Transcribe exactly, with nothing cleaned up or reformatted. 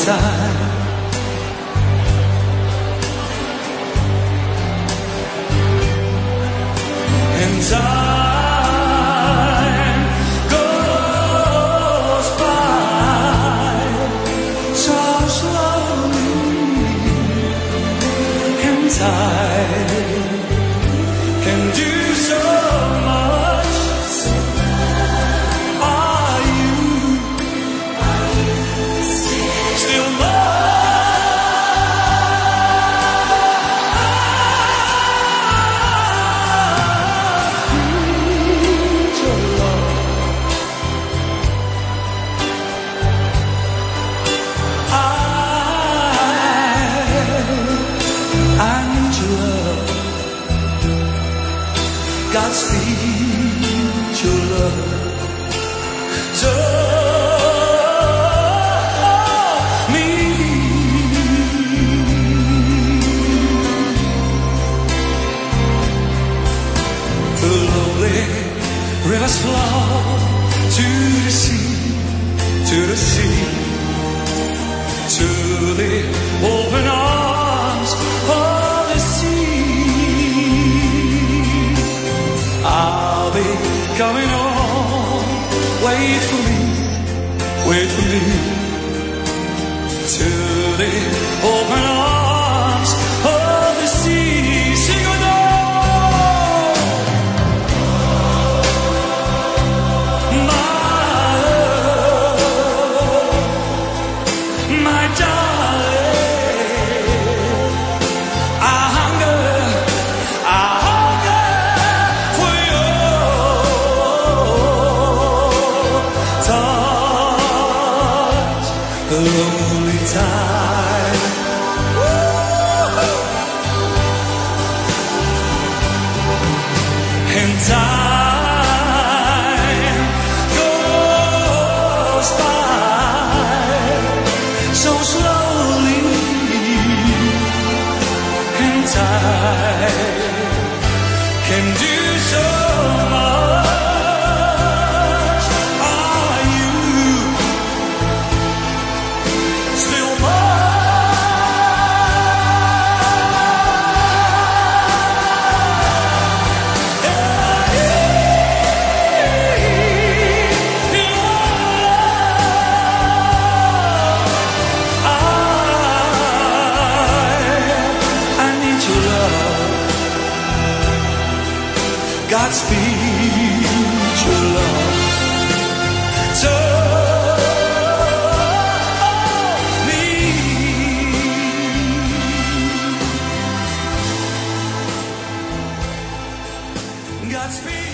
time. And time goes by so slowly, and time can do so much. Are you still mine? Godspeed your love. Tell me the lonely rivers flow to the sea, to the sea, to the open arms of the sea. I'll be coming home. Wait for me, wait for me, to the open arms of the sea. Sing with all my love, my darling. I hunger, I hunger for your touch, the lonely time. And time goes by so slowly, and time can do so much. Are you still Godspeed your love. Tell me Godspeed.